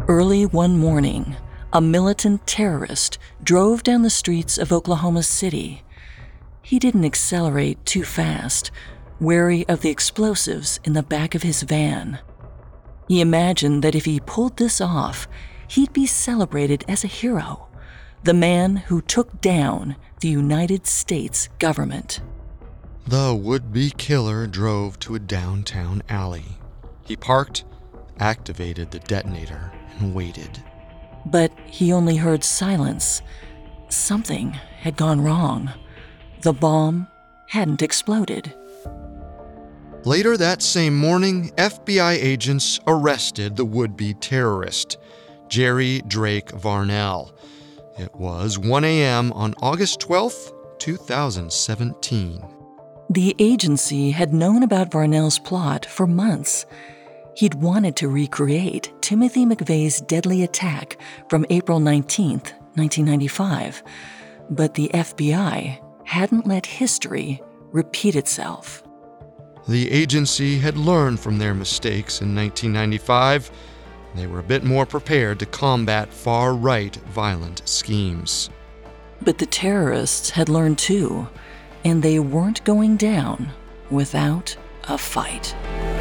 Early one morning, a militant terrorist drove down the streets of Oklahoma City. He didn't accelerate too fast, wary of the explosives in the back of his van. He imagined that if he pulled this off, he'd be celebrated as a hero, the man who took down the United States government. The would-be killer drove to a downtown alley. He parked, activated the detonator, and waited. But he only heard silence. Something had gone wrong. The bomb hadn't exploded. Later that same morning, FBI agents arrested the would-be terrorist, Jerry Drake Varnell. It was 1 a.m. on August 12th, 2017. The agency had known about Varnell's plot for months. He'd wanted to recreate Timothy McVeigh's deadly attack from April 19th, 1995, but the FBI hadn't let history repeat itself. The agency had learned from their mistakes in 1995. They were a bit more prepared to combat far-right violent schemes. But the terrorists had learned too, and they weren't going down without a fight.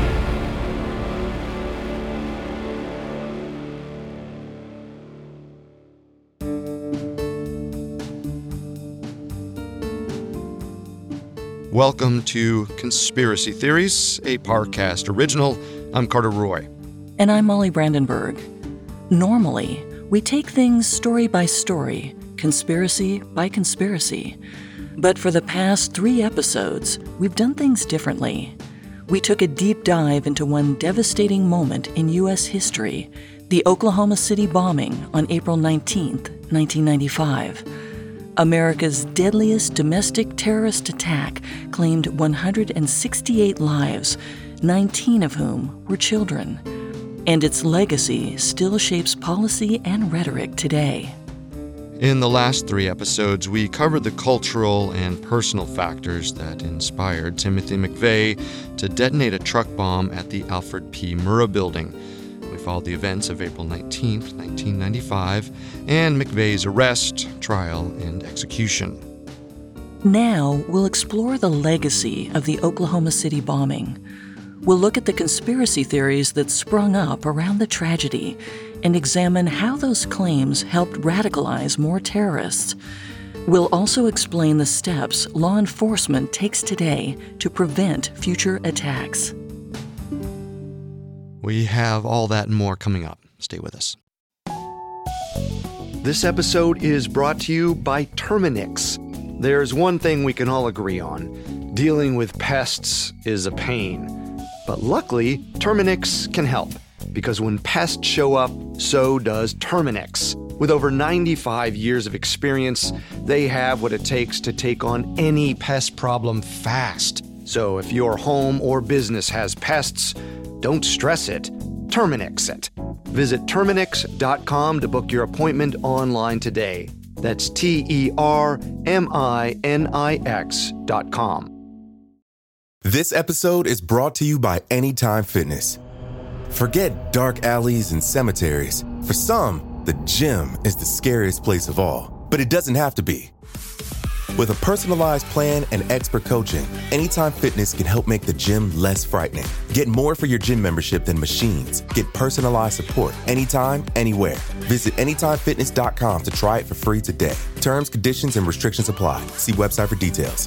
Welcome to Conspiracy Theories, a Parcast original. I'm Carter Roy. And I'm Molly Brandenburg. Normally, we take things story by story, conspiracy by conspiracy. But for the past 3 episodes, we've done things differently. We took a deep dive into one devastating moment in U.S. history, the Oklahoma City bombing on April 19th, 1995. America's deadliest domestic terrorist attack claimed 168 lives, 19 of whom were children. And its legacy still shapes policy and rhetoric today. In the last 3 episodes, we covered the cultural and personal factors that inspired Timothy McVeigh to detonate a truck bomb at the Alfred P. Murrah Building. We followed the events of April 19, 1995, and McVeigh's arrest, trial, and execution. Now, we'll explore the legacy of the Oklahoma City bombing. We'll look at the conspiracy theories that sprung up around the tragedy and examine how those claims helped radicalize more terrorists. We'll also explain the steps law enforcement takes today to prevent future attacks. We have all that and more coming up. Stay with us. This episode is brought to you by Terminix. There's one thing we can all agree on. Dealing with pests is a pain. But luckily, Terminix can help. Because when pests show up, so does Terminix. With over 95 years of experience, they have what it takes to take on any pest problem fast. So if your home or business has pests, don't stress it. Terminix it. Visit Terminix.com to book your appointment online today. That's Terminix.com. This episode is brought to you by Anytime Fitness. Forget dark alleys and cemeteries. For some, the gym is the scariest place of all. But it doesn't have to be. With a personalized plan and expert coaching, Anytime Fitness can help make the gym less frightening. Get more for your gym membership than machines. Get personalized support anytime, anywhere. Visit AnytimeFitness.com to try it for free today. Terms, conditions, and restrictions apply. See website for details.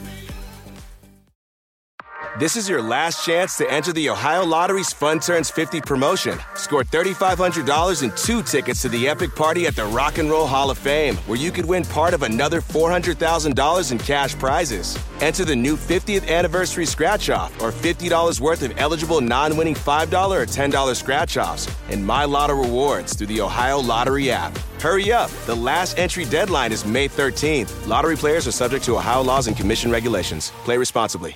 This is your last chance to enter the Ohio Lottery's Fun Turns 50 promotion. Score $3,500 and 2 tickets to the epic party at the Rock and Roll Hall of Fame, where you could win part of another $400,000 in cash prizes. Enter the new 50th anniversary scratch-off or $50 worth of eligible non-winning $5 or $10 scratch-offs and My Lotto rewards through the Ohio Lottery app. Hurry up. The last entry deadline is May 13th. Lottery players are subject to Ohio laws and commission regulations. Play responsibly.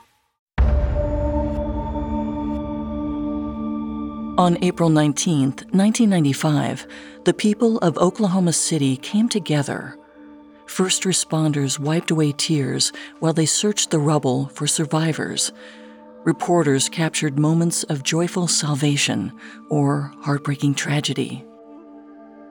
On April 19, 1995, the people of Oklahoma City came together. First responders wiped away tears while they searched the rubble for survivors. Reporters captured moments of joyful salvation or heartbreaking tragedy.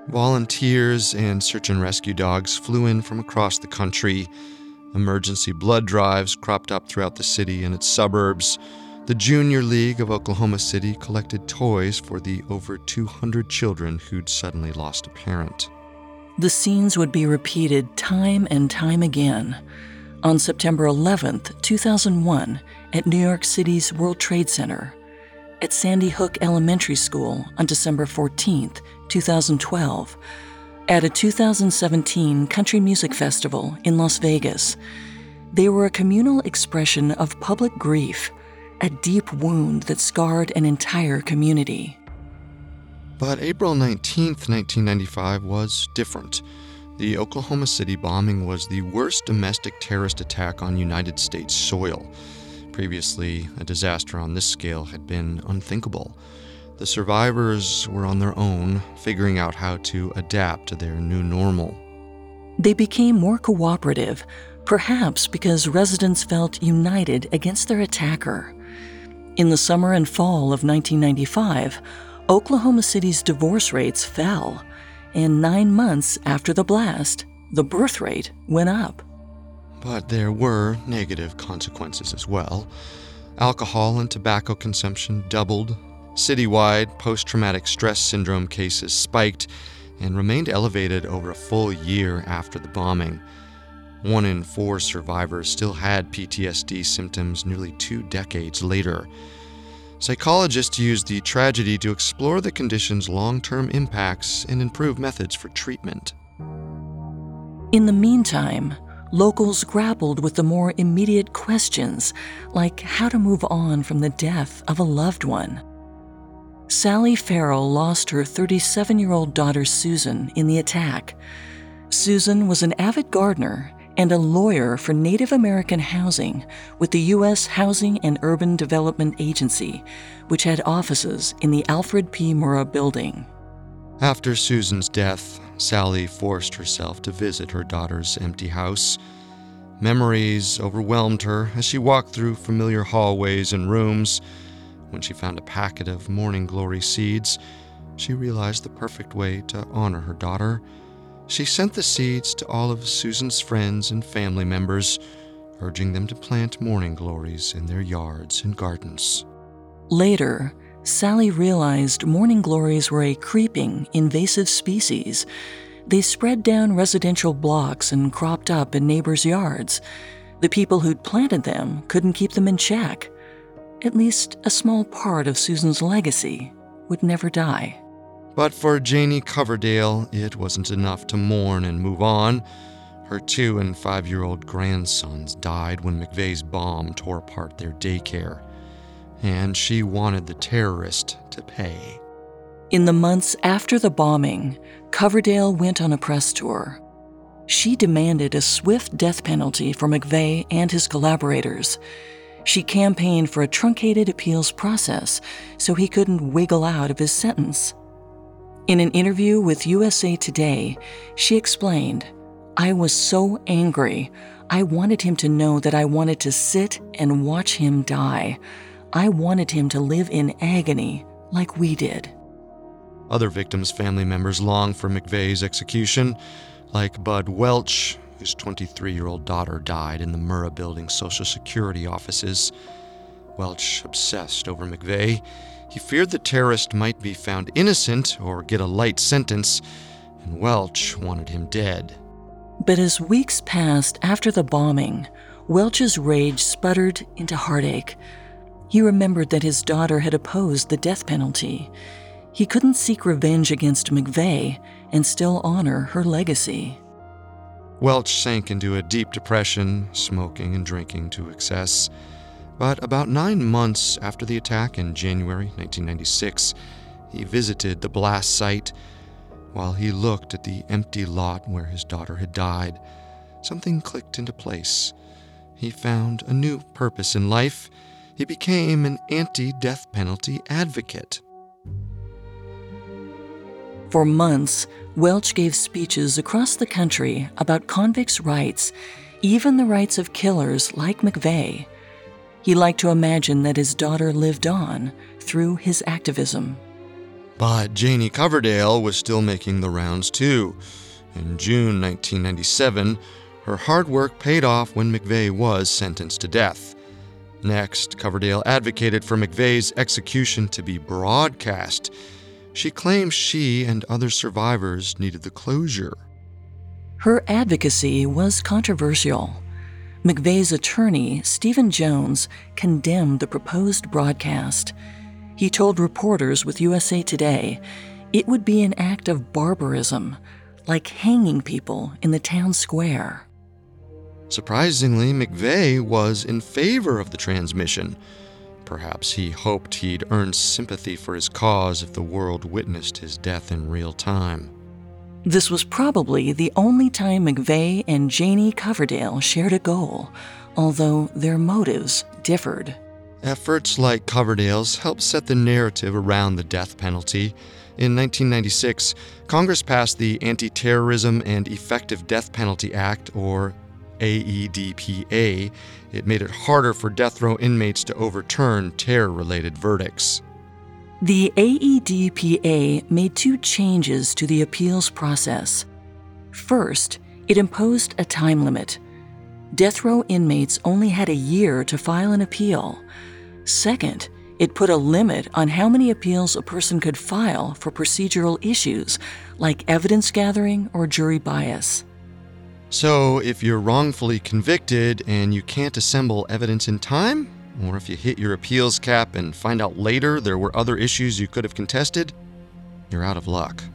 Volunteers and search and rescue dogs flew in from across the country. Emergency blood drives cropped up throughout the city and its suburbs. The Junior League of Oklahoma City collected toys for the over 200 children who'd suddenly lost a parent. The scenes would be repeated time and time again. On September 11th, 2001, at New York City's World Trade Center, at Sandy Hook Elementary School on December 14th, 2012, at a 2017 Country Music Festival in Las Vegas. They were a communal expression of public grief, a deep wound that scarred an entire community. But April 19th, 1995 was different. The Oklahoma City bombing was the worst domestic terrorist attack on United States soil. Previously, a disaster on this scale had been unthinkable. The survivors were on their own, figuring out how to adapt to their new normal. They became more cooperative, perhaps because residents felt united against their attacker. In the summer and fall of 1995, Oklahoma City's divorce rates fell, and 9 months after the blast, the birth rate went up. But there were negative consequences as well. Alcohol and tobacco consumption doubled. Citywide post-traumatic stress syndrome cases spiked and remained elevated over a full year after the bombing. 1 in 4 survivors still had PTSD symptoms nearly 2 decades later. Psychologists used the tragedy to explore the condition's long-term impacts and improve methods for treatment. In the meantime, locals grappled with the more immediate questions, like how to move on from the death of a loved one. Sally Farrell lost her 37-year-old daughter Susan in the attack. Susan was an avid gardener and a lawyer for Native American housing with the U.S. Housing and Urban Development Agency, which had offices in the Alfred P. Murrah building. After Susan's death, Sally forced herself to visit her daughter's empty house. Memories overwhelmed her as she walked through familiar hallways and rooms. When she found a packet of morning glory seeds, she realized the perfect way to honor her daughter. She sent the seeds to all of Susan's friends and family members, urging them to plant morning glories in their yards and gardens. Later, Sally realized morning glories were a creeping, invasive species. They spread down residential blocks and cropped up in neighbors' yards. The people who'd planted them couldn't keep them in check. At least a small part of Susan's legacy would never die. But for Janie Coverdale, it wasn't enough to mourn and move on. Her 2- and 5-year-old grandsons died when McVeigh's bomb tore apart their daycare. And she wanted the terrorist to pay. In the months after the bombing, Coverdale went on a press tour. She demanded a swift death penalty for McVeigh and his collaborators. She campaigned for a truncated appeals process so he couldn't wiggle out of his sentence. In an interview with USA Today, she explained, "I was so angry. I wanted him to know that I wanted to sit and watch him die. I wanted him to live in agony like we did." Other victims' family members longed for McVeigh's execution, like Bud Welch, whose 23-year-old daughter died in the Murrah Building's Social Security offices. Welch obsessed over McVeigh. He feared the terrorist might be found innocent or get a light sentence, and Welch wanted him dead. But as weeks passed after the bombing, Welch's rage sputtered into heartache. He remembered that his daughter had opposed the death penalty. He couldn't seek revenge against McVeigh and still honor her legacy. Welch sank into a deep depression, smoking and drinking to excess. But about 9 months after the attack in January 1996, he visited the blast site. While he looked at the empty lot where his daughter had died, something clicked into place. He found a new purpose in life. He became an anti-death penalty advocate. For months, Welch gave speeches across the country about convicts' rights, even the rights of killers like McVeigh. He liked to imagine that his daughter lived on through his activism. But Janie Coverdale was still making the rounds too. In June 1997, her hard work paid off when McVeigh was sentenced to death. Next, Coverdale advocated for McVeigh's execution to be broadcast. She claims she and other survivors needed the closure. Her advocacy was controversial. McVeigh's attorney, Stephen Jones, condemned the proposed broadcast. He told reporters with USA Today it would be an act of barbarism, like hanging people in the town square. Surprisingly, McVeigh was in favor of the transmission. Perhaps he hoped he'd earn sympathy for his cause if the world witnessed his death in real time. This was probably the only time McVeigh and Janie Coverdale shared a goal, although their motives differed. Efforts like Coverdale's helped set the narrative around the death penalty. In 1996, Congress passed the Anti-Terrorism and Effective Death Penalty Act, or AEDPA. It made it harder for death row inmates to overturn terror-related verdicts. The AEDPA made two changes to the appeals process. First, it imposed a time limit. Death row inmates only had a year to file an appeal. Second, it put a limit on how many appeals a person could file for procedural issues, like evidence gathering or jury bias. So, if you're wrongfully convicted and you can't assemble evidence in time, or if you hit your appeals cap and find out later there were other issues you could have contested, you're out of luck.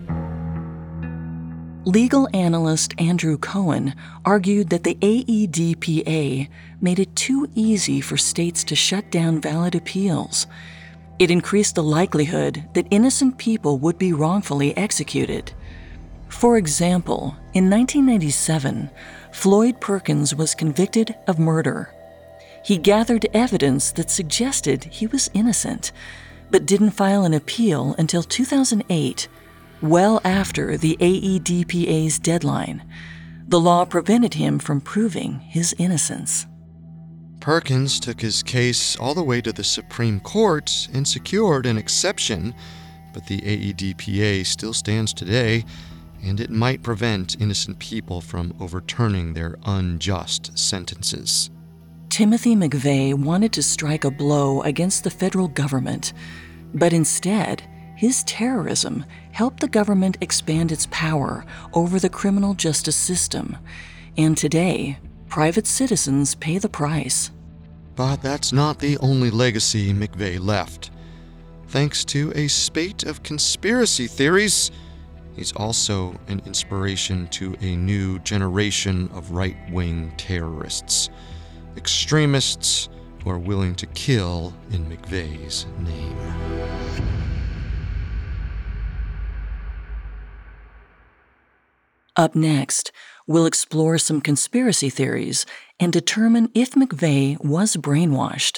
Legal analyst Andrew Cohen argued that the AEDPA made it too easy for states to shut down valid appeals. It increased the likelihood that innocent people would be wrongfully executed. For example, in 1997, Floyd Perkins was convicted of murder. He gathered evidence that suggested he was innocent, but didn't file an appeal until 2008, well after the AEDPA's deadline. The law prevented him from proving his innocence. Perkins took his case all the way to the Supreme Court and secured an exception, but the AEDPA still stands today, and it might prevent innocent people from overturning their unjust sentences. Timothy McVeigh wanted to strike a blow against the federal government, but instead, his terrorism helped the government expand its power over the criminal justice system, and today, private citizens pay the price. But that's not the only legacy McVeigh left. Thanks to a spate of conspiracy theories, he's also an inspiration to a new generation of right-wing terrorists, extremists who are willing to kill in McVeigh's name. Up next, we'll explore some conspiracy theories and determine if McVeigh was brainwashed.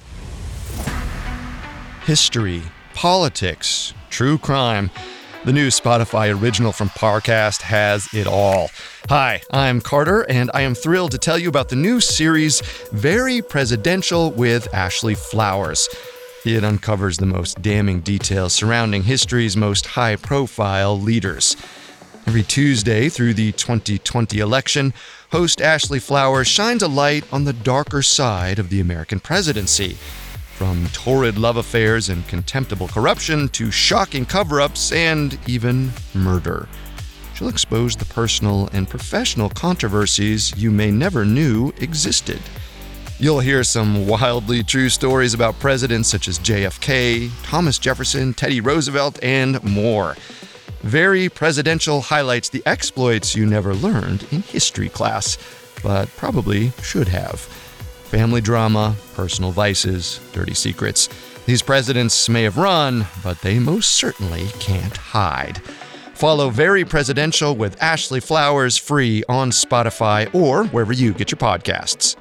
History, politics, true crime. The new Spotify original from Parcast has it all. Hi, I'm Carter, and I am thrilled to tell you about the new series, Very Presidential with Ashley Flowers. It uncovers the most damning details surrounding history's most high-profile leaders. Every Tuesday through the 2020 election, host Ashley Flowers shines a light on the darker side of the American presidency. From torrid love affairs and contemptible corruption to shocking cover-ups and even murder. She'll expose the personal and professional controversies you may never knew existed. You'll hear some wildly true stories about presidents such as JFK, Thomas Jefferson, Teddy Roosevelt, and more. Very Presidential highlights the exploits you never learned in history class, but probably should have. Family drama, personal vices, dirty secrets. These presidents may have run, but they most certainly can't hide. Follow Very Presidential with Ashley Flowers free on Spotify or wherever you get your podcasts.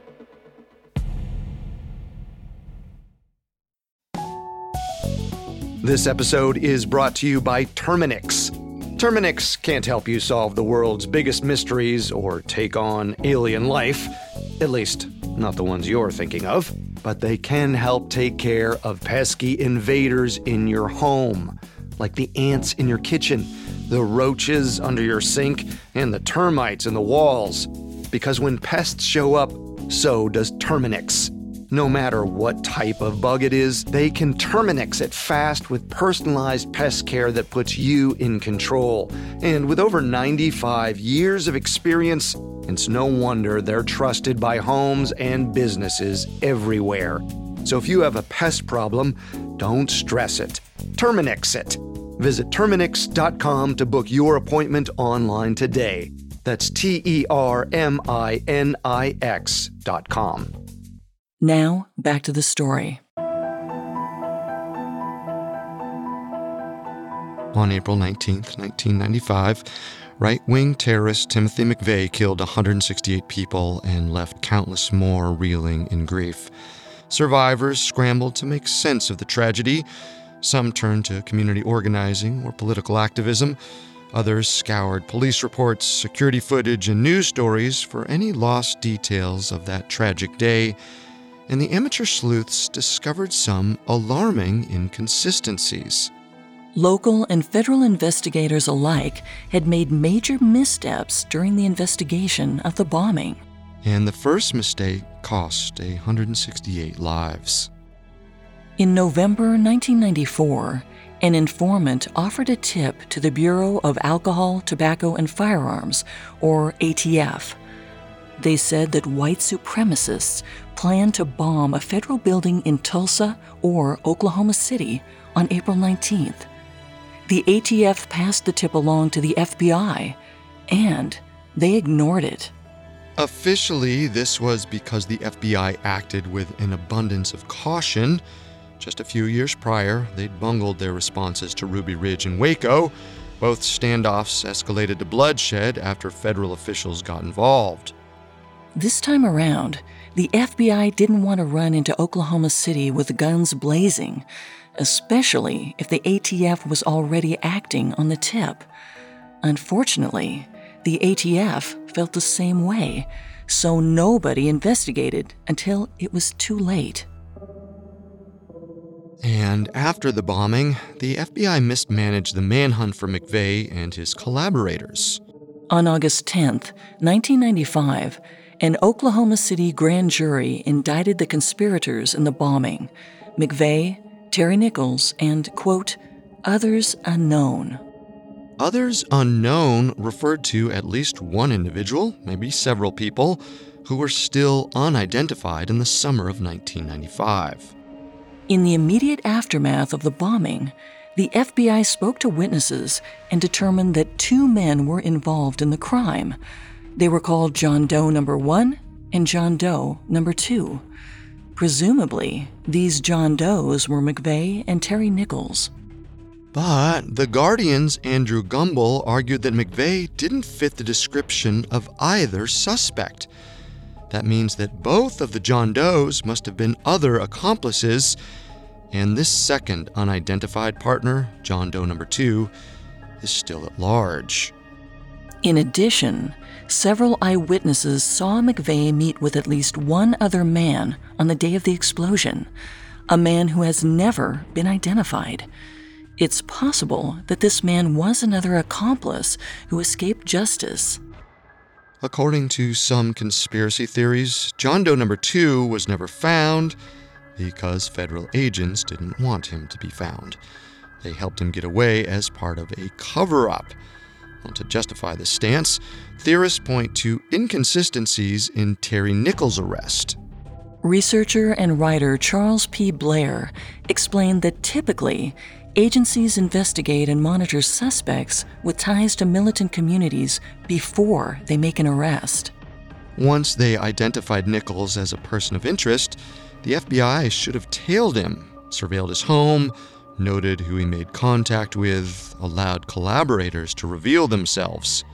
This episode is brought to you by Terminix. Terminix can't help you solve the world's biggest mysteries or take on alien life, at least not the ones you're thinking of. but they can help take care of pesky invaders in your home, like the ants in your kitchen, the roaches under your sink, and the termites in the walls. Because when pests show up, so does Terminix. No matter what type of bug it is, they can Terminix it fast with personalized pest care that puts you in control. And with over 95 years of experience, it's no wonder they're trusted by homes and businesses everywhere. So if you have a pest problem, don't stress it. Terminix it. Visit Terminix.com to book your appointment online today. That's TERMINIX.com. Now, back to the story. On April 19, 1995, right-wing terrorist Timothy McVeigh killed 168 people and left countless more reeling in grief. Survivors scrambled to make sense of the tragedy. Some turned to community organizing or political activism. Others scoured police reports, security footage, and news stories for any lost details of that tragic day. And the amateur sleuths discovered some alarming inconsistencies. Local and federal investigators alike had made major missteps during the investigation of the bombing. And the first mistake cost 168 lives. In November 1994, an informant offered a tip to the Bureau of Alcohol, Tobacco, and Firearms, or ATF. They said that white supremacists planned to bomb a federal building in Tulsa or Oklahoma City on April 19th. The ATF passed the tip along to the FBI, and they ignored it. Officially, this was because the FBI acted with an abundance of caution. Just a few years prior, they'd bungled their responses to Ruby Ridge and Waco. Both standoffs escalated to bloodshed after federal officials got involved. This time around, the FBI didn't want to run into Oklahoma City with guns blazing, especially if the ATF was already acting on the tip. Unfortunately, the ATF felt the same way, so nobody investigated until it was too late. And after the bombing, the FBI mismanaged the manhunt for McVeigh and his collaborators. On August 10th, 1995, an Oklahoma City grand jury indicted the conspirators in the bombing, McVeigh, Terry Nichols, and, quote, others unknown. Others unknown referred to at least one individual, maybe several people, who were still unidentified in the summer of 1995. In the immediate aftermath of the bombing, the FBI spoke to witnesses and determined that 2 men were involved in the crime. They were called John Doe number 1 and John Doe number 2. Presumably, these John Does were McVeigh and Terry Nichols. But the Guardian's Andrew Gumbel argued that McVeigh didn't fit the description of either suspect. That means that both of the John Does must have been other accomplices, and this second unidentified partner, John Doe number 2, is still at large. In addition, several eyewitnesses saw McVeigh meet with at least one other man on the day of the explosion, a man who has never been identified. It's possible that this man was another accomplice who escaped justice. According to some conspiracy theories, John Doe number 2 was never found because federal agents didn't want him to be found. They helped him get away as part of a cover-up. Well, to justify this stance, theorists point to inconsistencies in Terry Nichols' arrest. Researcher and writer Charles P. Blair explained that typically, agencies investigate and monitor suspects with ties to militant communities before they make an arrest. Once they identified Nichols as a person of interest, the FBI should have tailed him, surveilled his home, noted who he made contact with, allowed collaborators to reveal themselves.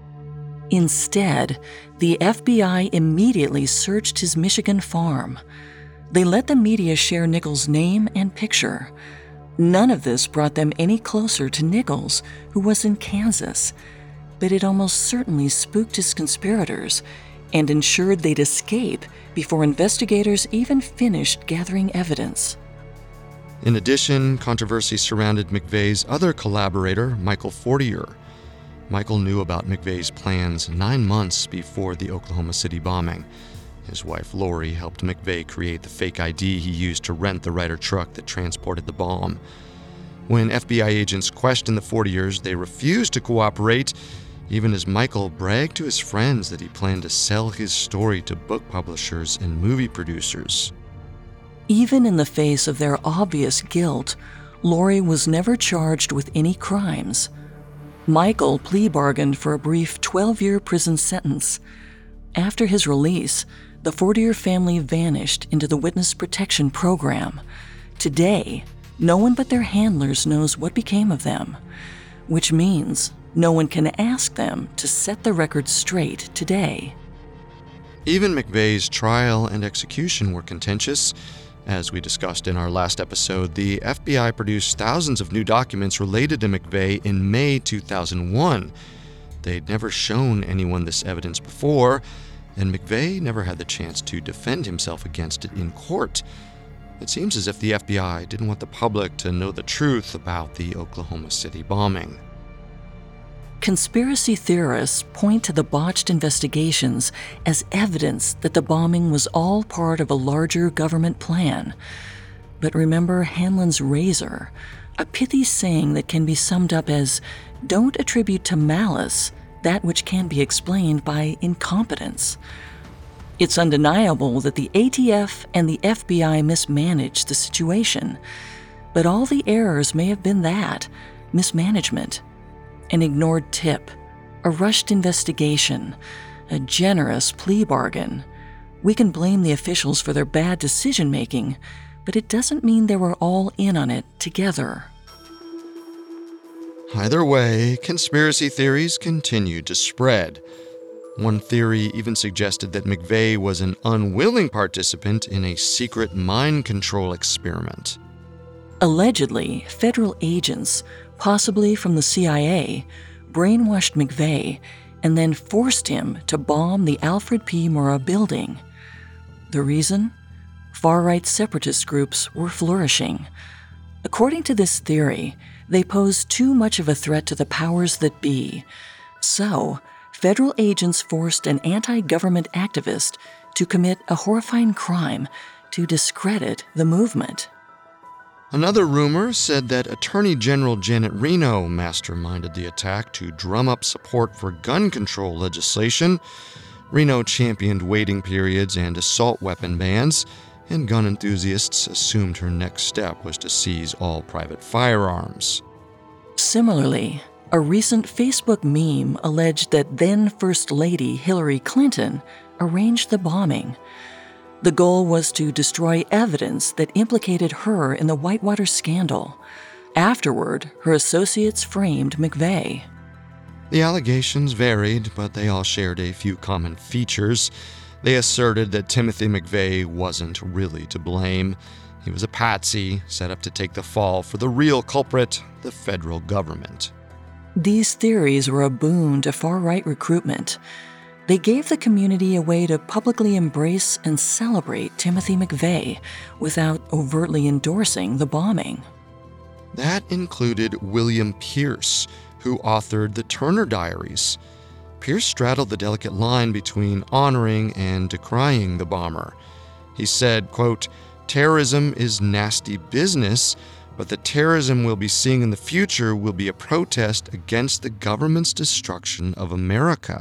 Instead, the FBI immediately searched his Michigan farm. They let the media share Nichols' name and picture. None of this brought them any closer to Nichols, who was in Kansas, but it almost certainly spooked his conspirators. and ensured they'd escape before investigators even finished gathering evidence. In addition, controversy surrounded McVeigh's other collaborator, Michael Fortier. Michael knew about McVeigh's plans 9 months before the Oklahoma City bombing. His wife, Lori, helped McVeigh create the fake ID he used to rent the Ryder truck that transported the bomb. When FBI agents questioned the Fortiers, they refused to cooperate, even as Michael bragged to his friends that he planned to sell his story to book publishers and movie producers. Even in the face of their obvious guilt, Lori was never charged with any crimes. Michael plea bargained for a brief 12-year prison sentence. After his release, the Fortier family vanished into the Witness Protection Program. Today, no one but their handlers knows what became of them, which means no one can ask them to set the record straight today. Even McVeigh's trial and execution were contentious. As we discussed in our last episode, the FBI produced thousands of new documents related to McVeigh in May 2001. They'd never shown anyone this evidence before, and McVeigh never had the chance to defend himself against it in court. It seems as if the FBI didn't want the public to know the truth about the Oklahoma City bombing. Conspiracy theorists point to the botched investigations as evidence that the bombing was all part of a larger government plan. But remember Hanlon's razor, a pithy saying that can be summed up as, "Don't attribute to malice that which can be explained by incompetence." It's undeniable that the ATF and the FBI mismanaged the situation, but all the errors may have been that, mismanagement. An ignored tip, a rushed investigation, a generous plea bargain. We can blame the officials for their bad decision-making, but it doesn't mean they were all in on it together. Either way, conspiracy theories continued to spread. One theory even suggested that McVeigh was an unwilling participant in a secret mind control experiment. Allegedly, federal agents, possibly from the CIA, brainwashed McVeigh and then forced him to bomb the Alfred P. Murrah building. The reason? Far-right separatist groups were flourishing. According to this theory, they posed too much of a threat to the powers that be. So, federal agents forced an anti-government activist to commit a horrifying crime to discredit the movement. Another rumor said that Attorney General Janet Reno masterminded the attack to drum up support for gun control legislation. Reno championed waiting periods and assault weapon bans, and gun enthusiasts assumed her next step was to seize all private firearms. Similarly, a recent Facebook meme alleged that then First Lady Hillary Clinton arranged the bombing. The goal was to destroy evidence that implicated her in the Whitewater scandal. Afterward, her associates framed McVeigh. The allegations varied, but they all shared a few common features. They asserted that Timothy McVeigh wasn't really to blame. He was a patsy, set up to take the fall for the real culprit, the federal government. These theories were a boon to far-right recruitment. They gave the community a way to publicly embrace and celebrate Timothy McVeigh without overtly endorsing the bombing. That included William Pierce, who authored the Turner Diaries. Pierce straddled the delicate line between honoring and decrying the bomber. He said, quote, "Terrorism is nasty business, but the terrorism we'll be seeing in the future will be a protest against the government's destruction of America."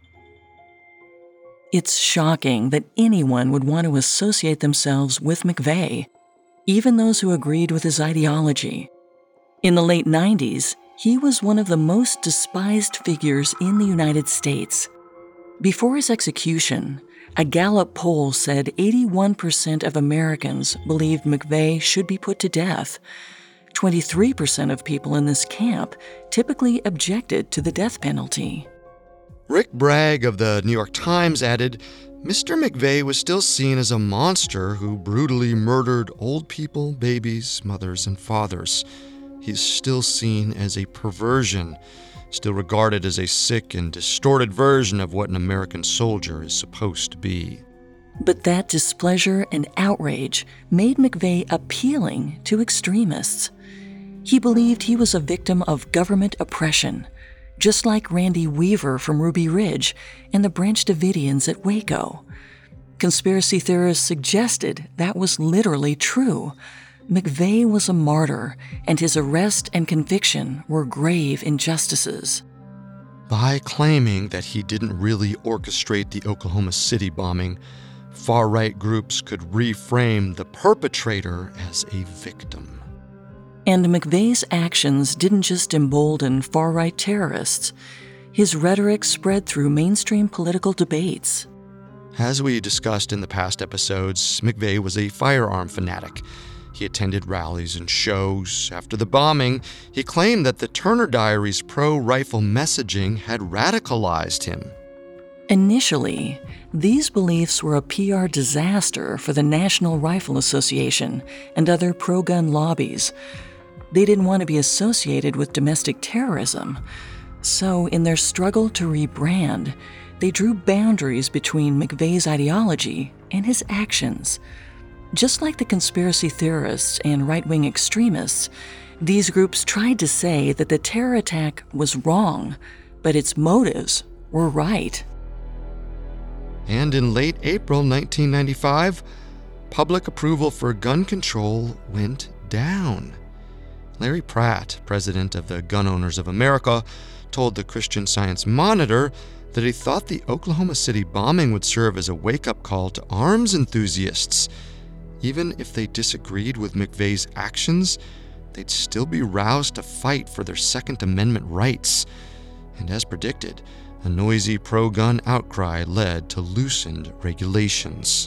It's shocking that anyone would want to associate themselves with McVeigh, even those who agreed with his ideology. In the late 90s, he was one of the most despised figures in the United States. Before his execution, a Gallup poll said 81% of Americans believed McVeigh should be put to death. 23% of people in this camp typically objected to the death penalty. Rick Bragg of the New York Times added, Mr. McVeigh was still seen as a monster who brutally murdered old people, babies, mothers, and fathers. He's still seen as a perversion. still regarded as a sick and distorted version of what an American soldier is supposed to be. But that displeasure and outrage made McVeigh appealing to extremists. He believed he was a victim of government oppression, just like Randy Weaver from Ruby Ridge and the Branch Davidians at Waco. Conspiracy theorists suggested that was literally true. McVeigh was a martyr, and his arrest and conviction were grave injustices. By claiming that he didn't really orchestrate the Oklahoma City bombing, far-right groups could reframe the perpetrator as a victim. And McVeigh's actions didn't just embolden far-right terrorists. His rhetoric spread through mainstream political debates. As we discussed in the past episodes, McVeigh was a firearm fanatic. He attended rallies and shows. After the bombing, he claimed that the Turner Diaries pro-rifle messaging had radicalized him. Initially, these beliefs were a PR disaster for the National Rifle Association and other pro-gun lobbies. They didn't want to be associated with domestic terrorism. So, in their struggle to rebrand, they drew boundaries between McVeigh's ideology and his actions. Just like the conspiracy theorists and right-wing extremists, these groups tried to say that the terror attack was wrong, but its motives were right. And in late April 1995, public approval for gun control went down. Larry Pratt, president of the Gun Owners of America, told the Christian Science Monitor that he thought the Oklahoma City bombing would serve as a wake-up call to arms enthusiasts. Even if they disagreed with McVeigh's actions, they'd still be roused to fight for their Second Amendment rights. And as predicted, a noisy pro-gun outcry led to loosened regulations.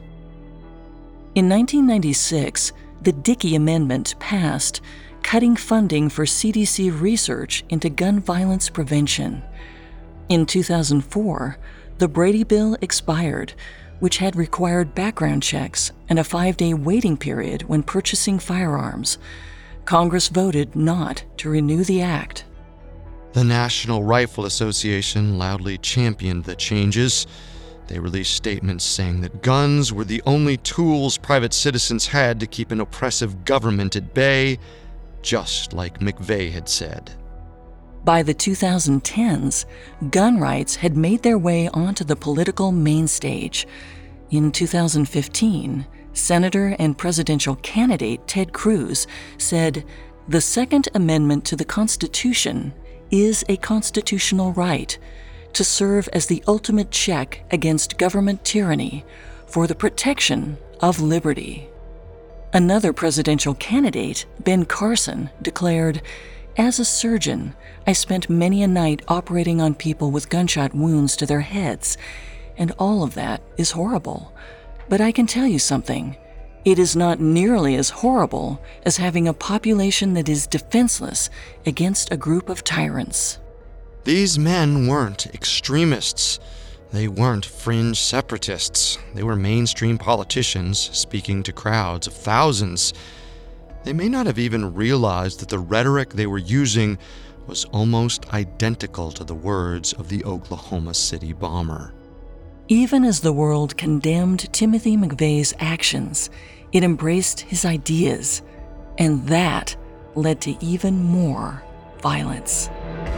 In 1996, the Dickey Amendment passed, cutting funding for CDC research into gun violence prevention. In 2004, the Brady Bill expired, which had required background checks and a 5-day waiting period when purchasing firearms. Congress voted not to renew the act. The National Rifle Association loudly championed the changes. They released statements saying that guns were the only tools private citizens had to keep an oppressive government at bay, just like McVeigh had said. By the 2010s, gun rights had made their way onto the political main stage. In 2015, Senator and presidential candidate Ted Cruz said, "The Second Amendment to the Constitution is a constitutional right to serve as the ultimate check against government tyranny for the protection of liberty." Another presidential candidate, Ben Carson, declared, "As a surgeon, I spent many a night operating on people with gunshot wounds to their heads, and all of that is horrible. But I can tell you something. It is not nearly as horrible as having a population that is defenseless against a group of tyrants." These men weren't extremists. They weren't fringe separatists. They were mainstream politicians speaking to crowds of thousands. They may not have even realized that the rhetoric they were using was almost identical to the words of the Oklahoma City bomber. Even as the world condemned Timothy McVeigh's actions, it embraced his ideas, and that led to even more violence.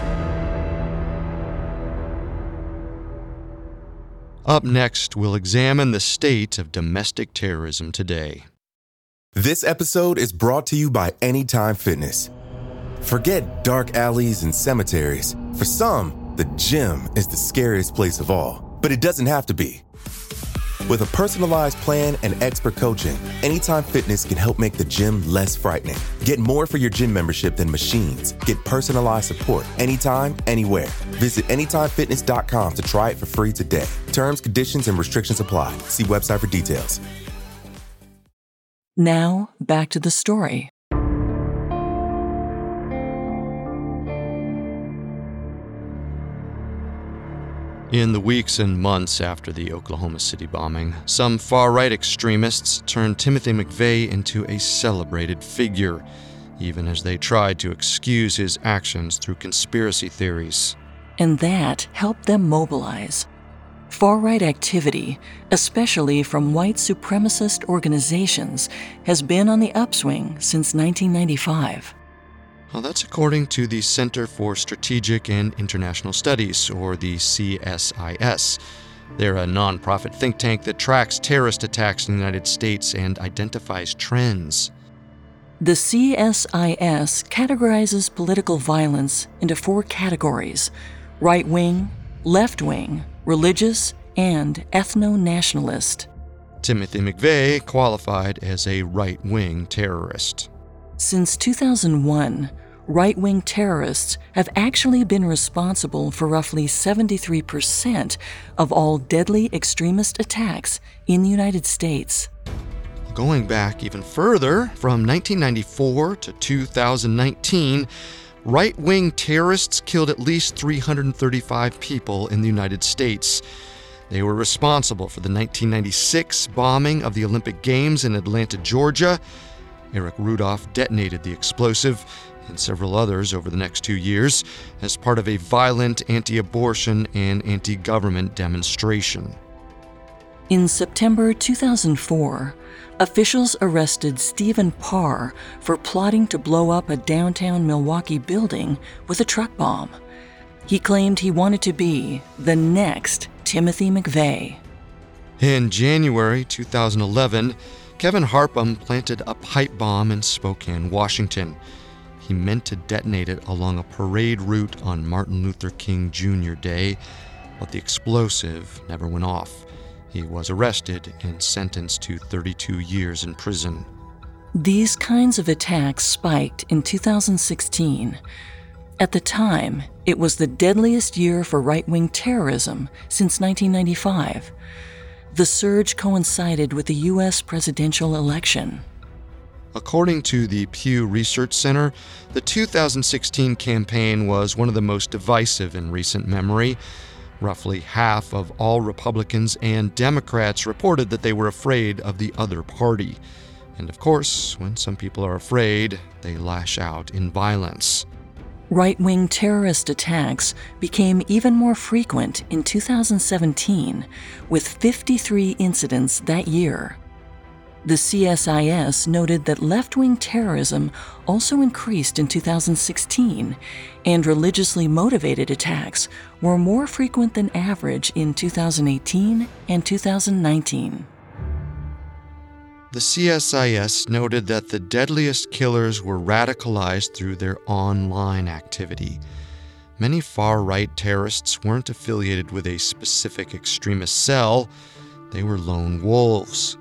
Up next, we'll examine the state of domestic terrorism today. This episode is brought to you by Anytime Fitness. Forget dark alleys and cemeteries. For some, the gym is the scariest place of all, but it doesn't have to be. With a personalized plan and expert coaching, Anytime Fitness can help make the gym less frightening. Get more for your gym membership than machines. Get personalized support anytime, anywhere. Visit AnytimeFitness.com to try it for free today. Terms, conditions, and restrictions apply. See website for details. Now, back to the story. In the weeks and months after the Oklahoma City bombing, some far-right extremists turned Timothy McVeigh into a celebrated figure, even as they tried to excuse his actions through conspiracy theories. and that helped them mobilize. Far-right activity, especially from white supremacist organizations, has been on the upswing since 1995. Well, that's according to the Center for Strategic and International Studies, or the CSIS. They're a nonprofit think tank that tracks terrorist attacks in the United States and identifies trends. The CSIS categorizes political violence into 4 categories: right-wing, left-wing, religious, and ethno-nationalist. Timothy McVeigh qualified as a right-wing terrorist. Since 2001, right-wing terrorists have actually been responsible for roughly 73% of all deadly extremist attacks in the United States. Going back even further, from 1994 to 2019, right-wing terrorists killed at least 335 people in the United States. They were responsible for the 1996 bombing of the Olympic Games in Atlanta, Georgia. Eric Rudolph detonated the explosive, and several others over the next 2 years, as part of a violent anti-abortion and anti-government demonstration. In September 2004, officials arrested Stephen Parr for plotting to blow up a downtown Milwaukee building with a truck bomb. He claimed he wanted to be the next Timothy McVeigh. In January 2011, Kevin Harpum planted a pipe bomb in Spokane, Washington. He meant to detonate it along a parade route on Martin Luther King Jr. Day, but the explosive never went off. He was arrested and sentenced to 32 years in prison. These kinds of attacks spiked in 2016. At the time, it was the deadliest year for right-wing terrorism since 1995. The surge coincided with the U.S. presidential election. According to the Pew Research Center, the 2016 campaign was one of the most divisive in recent memory. Roughly half of all Republicans and Democrats reported that they were afraid of the other party. And of course, when some people are afraid, they lash out in violence. Right-wing terrorist attacks became even more frequent in 2017, with 53 incidents that year. The CSIS noted that left-wing terrorism also increased in 2016, and religiously motivated attacks were more frequent than average in 2018 and 2019. The CSIS noted that the deadliest killers were radicalized through their online activity. Many far-right terrorists weren't affiliated with a specific extremist cell. They were lone wolves.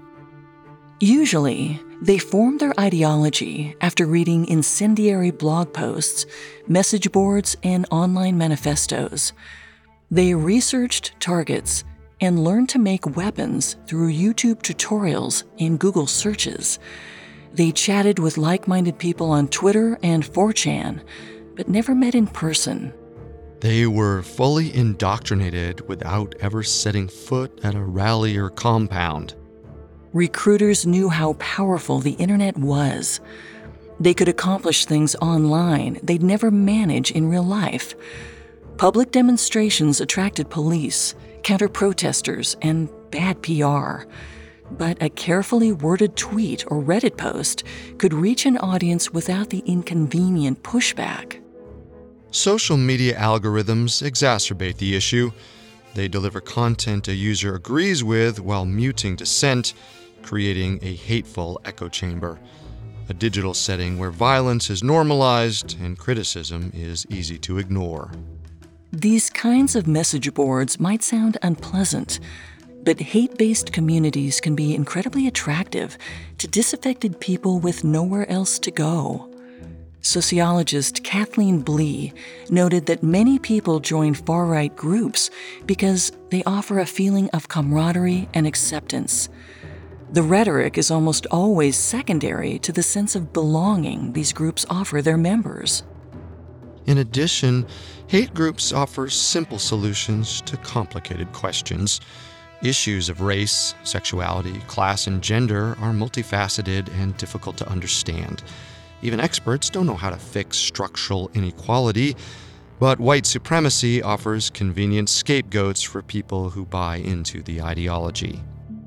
Usually, they formed their ideology after reading incendiary blog posts, message boards, and online manifestos. They researched targets and learned to make weapons through YouTube tutorials and Google searches. They chatted with like-minded people on Twitter and 4chan, but never met in person. They were fully indoctrinated without ever setting foot at a rally or compound. Recruiters knew how powerful the internet was. They could accomplish things online they'd never manage in real life. Public demonstrations attracted police, counter-protesters, and bad PR. But a carefully worded tweet or Reddit post could reach an audience without the inconvenient pushback. Social media algorithms exacerbate the issue. They deliver content a user agrees with while muting dissent, creating a hateful echo chamber, a digital setting where violence is normalized and criticism is easy to ignore. These kinds of message boards might sound unpleasant, but hate-based communities can be incredibly attractive to disaffected people with nowhere else to go. Sociologist Kathleen Blee noted that many people join far-right groups because they offer a feeling of camaraderie and acceptance. The rhetoric is almost always secondary to the sense of belonging these groups offer their members. In addition, hate groups offer simple solutions to complicated questions. Issues of race, sexuality, class, and gender are multifaceted and difficult to understand. Even experts don't know how to fix structural inequality, But white supremacy offers convenient scapegoats for people who buy into the ideology.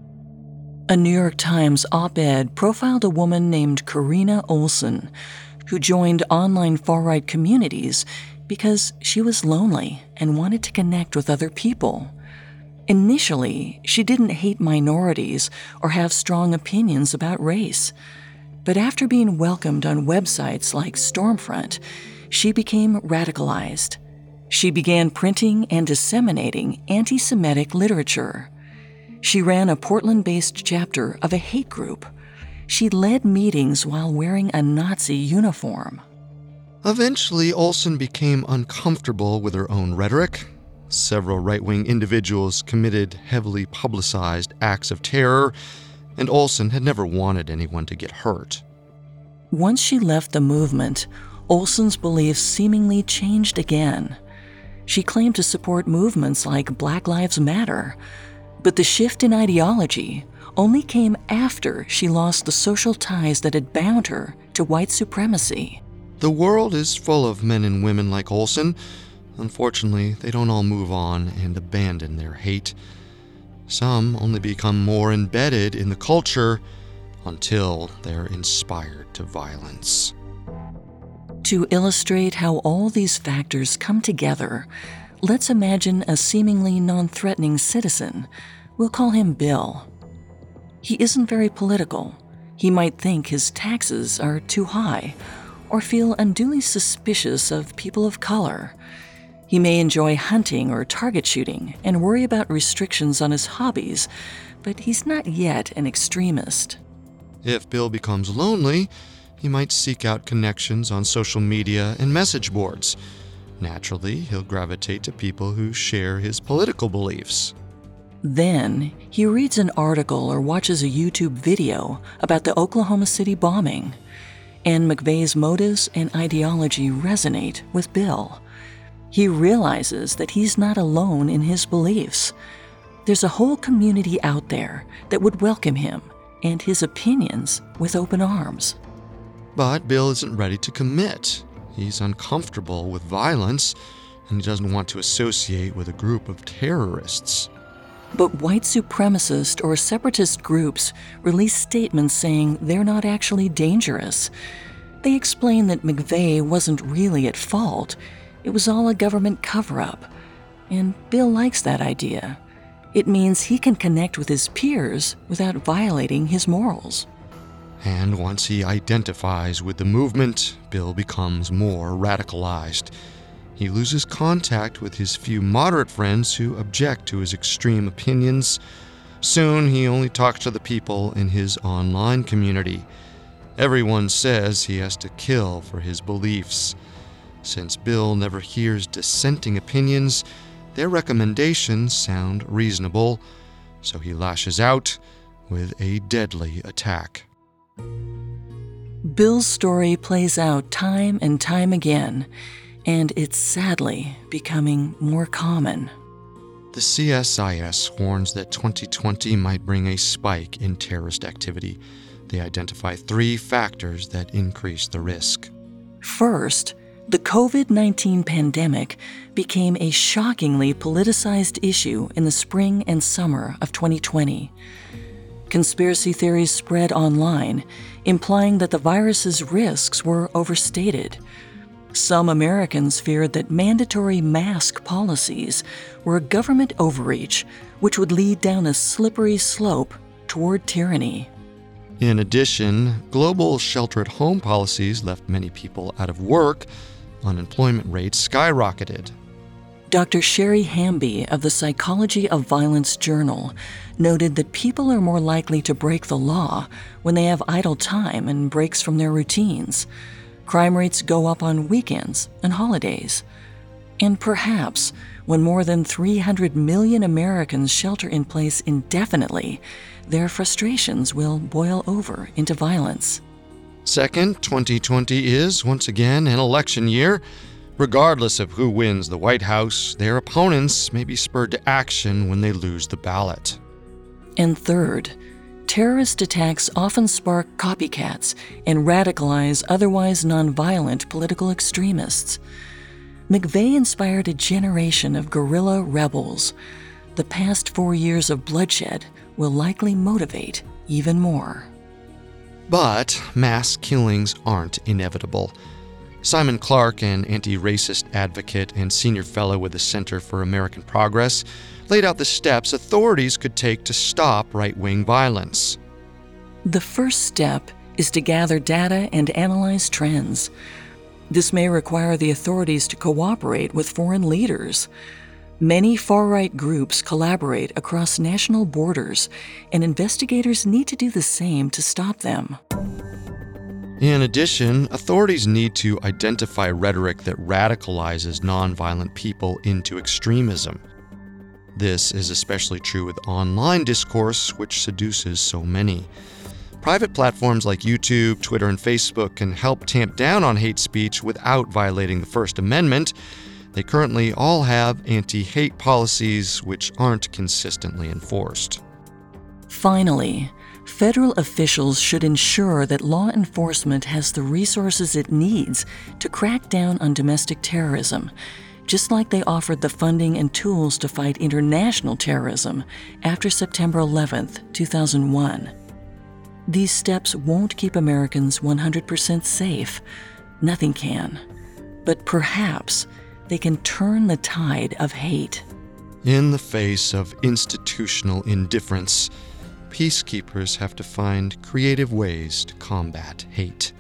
A New York Times op-ed profiled a woman named Karina Olson, who joined online far-right communities because she was lonely and wanted to connect with other people. Initially, she didn't hate minorities or have strong opinions about race. But after being welcomed on websites like Stormfront, she became radicalized. She began printing and disseminating anti-Semitic literature. She ran a Portland-based chapter of a hate group. She led meetings while wearing a Nazi uniform. Eventually, Olson became uncomfortable with her own rhetoric. Several right-wing individuals committed heavily publicized acts of terror, and Olson had never wanted anyone to get hurt. Once she left the movement, Olson's beliefs seemingly changed again. She claimed to support movements like Black Lives Matter, but the shift in ideology only came after she lost the social ties that had bound her to white supremacy. The world is full of men and women like Olson. Unfortunately, they don't all move on and abandon their hate. Some only become more embedded in the culture until they're inspired to violence. To illustrate how all these factors come together, let's imagine a seemingly non-threatening citizen. We'll call him Bill. He isn't very political. He might think his taxes are too high or feel unduly suspicious of people of color. He may enjoy hunting or target shooting and worry about restrictions on his hobbies, but he's not yet an extremist. If Bill becomes lonely, he might seek out connections on social media and message boards. Naturally, he'll gravitate to people who share his political beliefs. Then, he reads an article or watches a YouTube video about the Oklahoma City bombing, and McVeigh's motives and ideology resonate with Bill. He realizes that he's not alone in his beliefs. There's a whole community out there that would welcome him and his opinions with open arms. But Bill isn't ready to commit. He's uncomfortable with violence, and he doesn't want to associate with a group of terrorists. But white supremacist or separatist groups release statements saying they're not actually dangerous. They explain that McVeigh wasn't really at fault. It was all a government cover-up. And Bill likes that idea. It means he can connect with his peers without violating his morals. And once he identifies with the movement, Bill becomes more radicalized. He loses contact with his few moderate friends who object to his extreme opinions. Soon, he only talks to the people in his online community. Everyone says he has to kill for his beliefs. Since Bill never hears dissenting opinions, their recommendations sound reasonable, so he lashes out with a deadly attack. Bill's story plays out time and time again, and it's sadly becoming more common. The CSIS warns that 2020 might bring a spike in terrorist activity. They identify 3 factors that increase the risk. First, the COVID-19 pandemic became a shockingly politicized issue in the spring and summer of 2020. Conspiracy theories spread online, implying that the virus's risks were overstated. Some Americans feared that mandatory mask policies were a government overreach, which would lead down a slippery slope toward tyranny. In addition, global shelter-at-home policies left many people out of work. Unemployment rates skyrocketed. Dr. Sherry Hamby of the Psychology of Violence Journal noted that people are more likely to break the law when they have idle time and breaks from their routines. Crime rates go up on weekends and holidays. And perhaps when more than 300 million Americans shelter in place indefinitely, their frustrations will boil over into violence. Second, 2020 is, once again, an election year. Regardless of who wins the White House, their opponents may be spurred to action when they lose the ballot. And third, terrorist attacks often spark copycats and radicalize otherwise nonviolent political extremists. McVeigh inspired a generation of guerrilla rebels. The past 4 years of bloodshed will likely motivate even more. But mass killings aren't inevitable. Simon Clark, an anti-racist advocate and senior fellow with the Center for American Progress, laid out the steps authorities could take to stop right-wing violence. The first step is to gather data and analyze trends. This may require the authorities to cooperate with foreign leaders. Many far-right groups collaborate across national borders, and investigators need to do the same to stop them. In addition, authorities need to identify rhetoric that radicalizes nonviolent people into extremism. This is especially true with online discourse, which seduces so many. Private platforms like YouTube, Twitter, and Facebook can help tamp down on hate speech without violating the First Amendment. They currently all have anti-hate policies which aren't consistently enforced. Finally, federal officials should ensure that law enforcement has the resources it needs to crack down on domestic terrorism, just like they offered the funding and tools to fight international terrorism after September 11, 2001. These steps won't keep Americans 100% safe. Nothing can. But perhaps they can turn the tide of hate. In the face of institutional indifference, peacekeepers have to find creative ways to combat hate.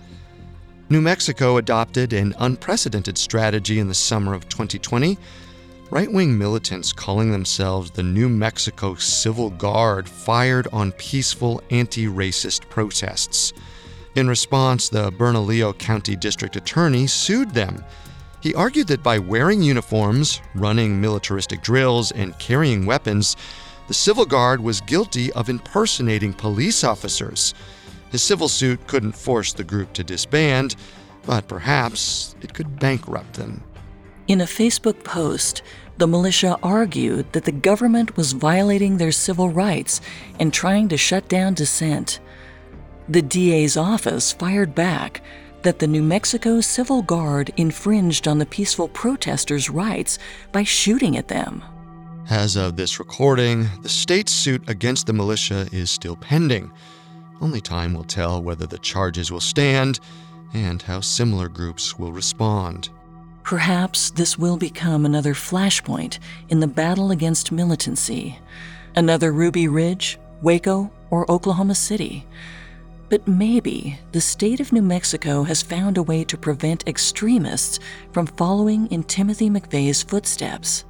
New Mexico adopted an unprecedented strategy in the summer of 2020. Right-wing militants calling themselves the New Mexico Civil Guard fired on peaceful anti-racist protests. In response, the Bernalillo County District Attorney sued them. He argued that by wearing uniforms, running militaristic drills, and carrying weapons, the Civil Guard was guilty of impersonating police officers. His civil suit couldn't force the group to disband, but perhaps it could bankrupt them. In a Facebook post, the militia argued that the government was violating their civil rights and trying to shut down dissent. The DA's office fired back that the New Mexico Civil Guard infringed on the peaceful protesters' rights by shooting at them. As of this recording, the state's suit against the militia is still pending. Only time will tell whether the charges will stand and how similar groups will respond. Perhaps this will become another flashpoint in the battle against militancy, another Ruby Ridge, Waco, or Oklahoma City. But maybe the state of New Mexico has found a way to prevent extremists from following in Timothy McVeigh's footsteps.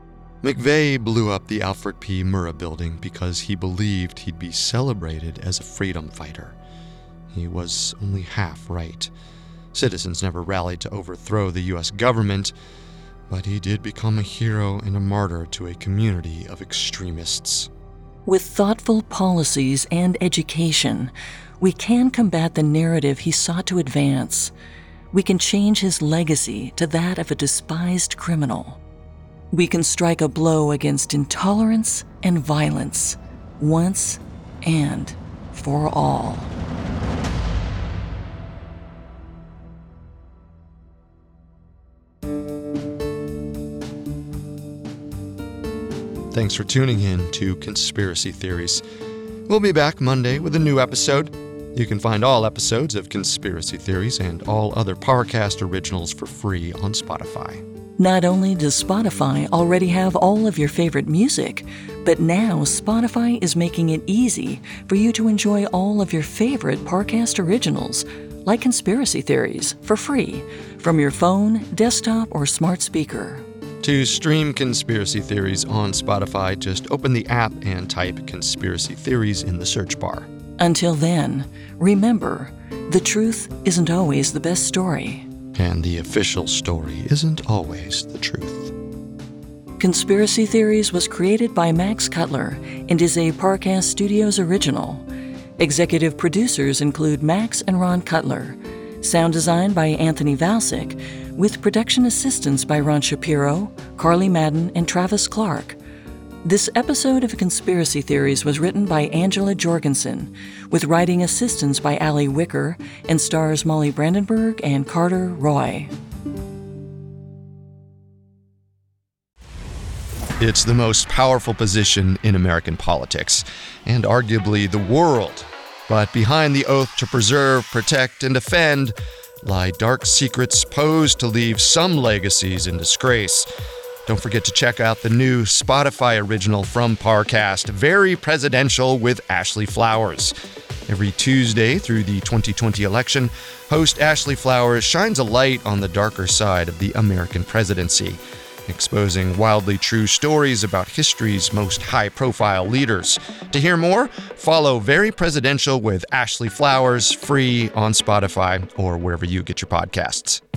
McVeigh blew up the Alfred P. Murrah building because he believed he'd be celebrated as a freedom fighter. He was only half right. Citizens never rallied to overthrow the U.S. government, but he did become a hero and a martyr to a community of extremists. With thoughtful policies and education, we can combat the narrative he sought to advance. We can change his legacy to that of a despised criminal. We can strike a blow against intolerance and violence, once and for all. Thanks for tuning in to Conspiracy Theories. We'll be back Monday with a new episode. You can find all episodes of Conspiracy Theories and all other Parcast originals for free on Spotify. Not only does Spotify already have all of your favorite music, but now Spotify is making it easy for you to enjoy all of your favorite Parcast originals, like Conspiracy Theories, for free from your phone, desktop, or smart speaker. To stream Conspiracy Theories on Spotify, just open the app and type Conspiracy Theories in the search bar. Until then, remember, the truth isn't always the best story. And the official story isn't always the truth. Conspiracy Theories was created by Max Cutler and is a Parcast Studios original. Executive producers include Max and Ron Cutler. Sound design by Anthony Valsic, with production assistance by Ron Shapiro, Carly Madden, and Travis Clark. This episode of Conspiracy Theories was written by Angela Jorgensen, with writing assistance by Allie Wicker, and stars Molly Brandenburg and Carter Roy. It's the most powerful position in American politics, and arguably the world. But behind the oath to preserve, protect, and defend lie dark secrets posed to leave some legacies in disgrace. Don't forget to check out the new Spotify original from Parcast, Very Presidential with Ashley Flowers. Every Tuesday through the 2020 election, host Ashley Flowers shines a light on the darker side of the American presidency, exposing wildly true stories about history's most high-profile leaders. To hear more, follow Very Presidential with Ashley Flowers, free on Spotify or wherever you get your podcasts.